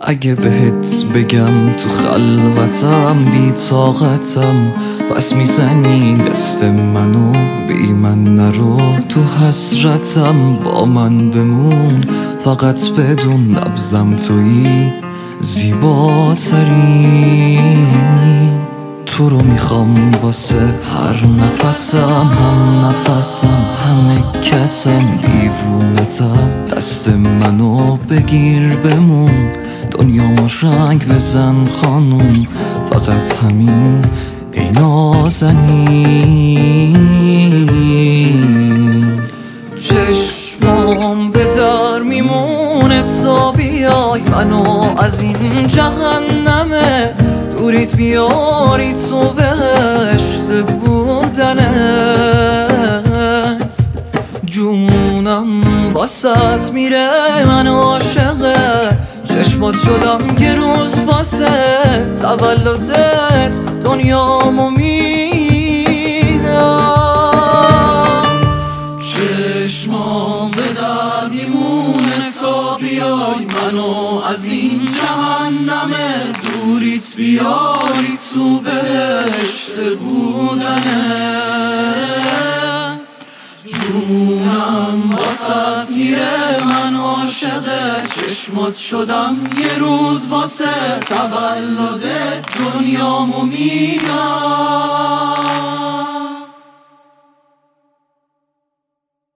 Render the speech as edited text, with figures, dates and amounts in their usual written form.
اگه بهت بگم تو خلوتم بی طاقتم، پس میزنی دست منو بی من نرو. تو حسرتم با من بمون، فقط بدون نبضم تویی زیباتری. تو رو میخوام واسه هر نفسم، هم نفسم همه کسم، دیوونتم. دست منو بگیر بمون، دنیامو رنگ بزن خانوم، فقط همین ای نازنین. چشمام به در میمونه تا بیای منو از این جهنمه دوریت بیاری تو بهشت بودنت. جونم واسه میره من عاشقه، چشمات شدم یه روز واسه تولدت دنیامو میدم. چشمام به در میمونه تا بیای منو از این جهنمه دوریت بیاری تو بهشت بودنت. جونم واسه میره من عاشقه، چشمات شدم یه روز واسه تولدت دنیامو میدم.